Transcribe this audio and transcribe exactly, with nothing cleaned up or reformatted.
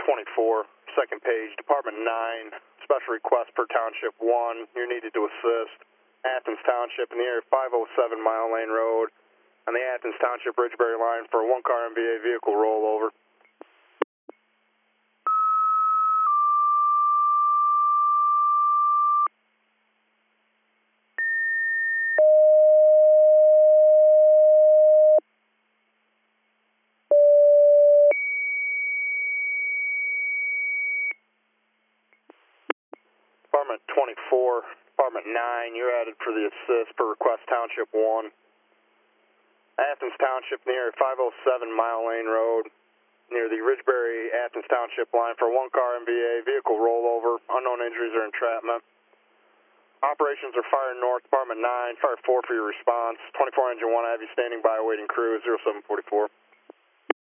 twenty-four, second page, Department nine, special request per Township one. You're needed to assist Athens Township in the area five oh seven Mile Lane Road on the Athens Township Ridgeberry line for a one-car M V A vehicle rollover. Department twenty-four, Department nine, you're added for the assist per request Township one. Athens Township near five oh seven Mile Lane Road, near the Ridgeberry Athens Township line for one car M V A vehicle rollover, unknown injuries or entrapment. Operations are Fire North, Department nine, Fire four for your response. twenty-four Engine one, I have you standing by awaiting crew, zero seven four four.